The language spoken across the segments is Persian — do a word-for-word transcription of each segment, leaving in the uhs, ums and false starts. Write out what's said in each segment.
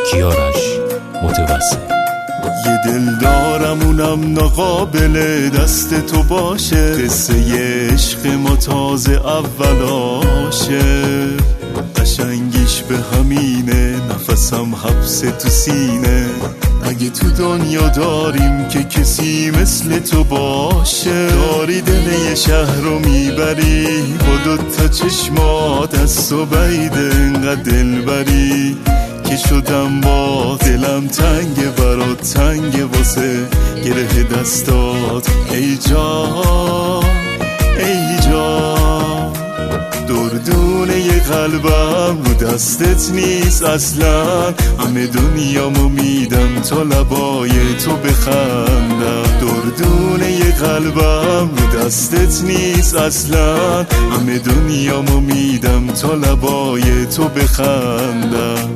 کیارش متوسل. یه دل دارم اونم ناقابل دست تو باشه، قصه عشق ما تازه اولاشه، قشنگیش به همینه، نفسم حبس تو سینه. اگه تو دنیا داریم که کسی مثل تو باشه، داری دل یه شهر رو میبری با دوتا چشمات، از تو بعیده انقدر دل بری که شدم با دلم تنگ برات، تنگ واسه گره دستات. ای جان ای جان، دردونه ی قلبم رو دستت نیست اصلا، همه دنیامو میدم تا لبای تو بخندم. دردونه ی قلبم رو دستت نیست اصلا، همه دنیامو میدم تا لبای تو بخندم.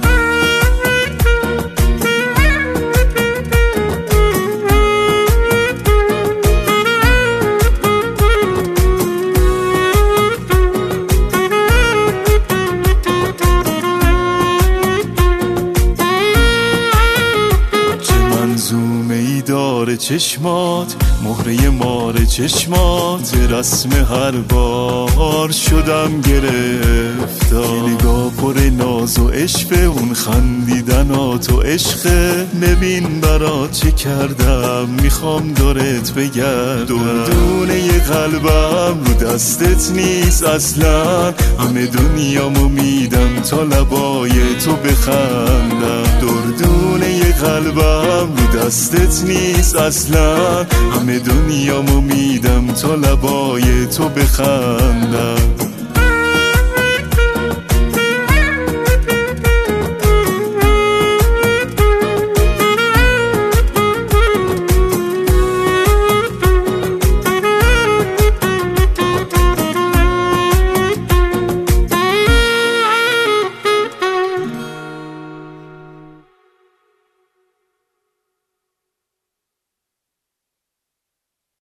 داره چشمات، مهره مار چشمات، رسم هر بار شدم گرفتار. نگاه پر ناز و عشق، اون خندیدنات و عشق، ببین برات چه کردم، میخوام دورت بگردم. دونه ی قلبم رو دستت نیست اصلا، همه دنیامو میدم تا لبای تو بخندم. دردونه ی قلبم رو دستت نیست اصلا، همه دنیامو میدم تا لبای تو بخندم.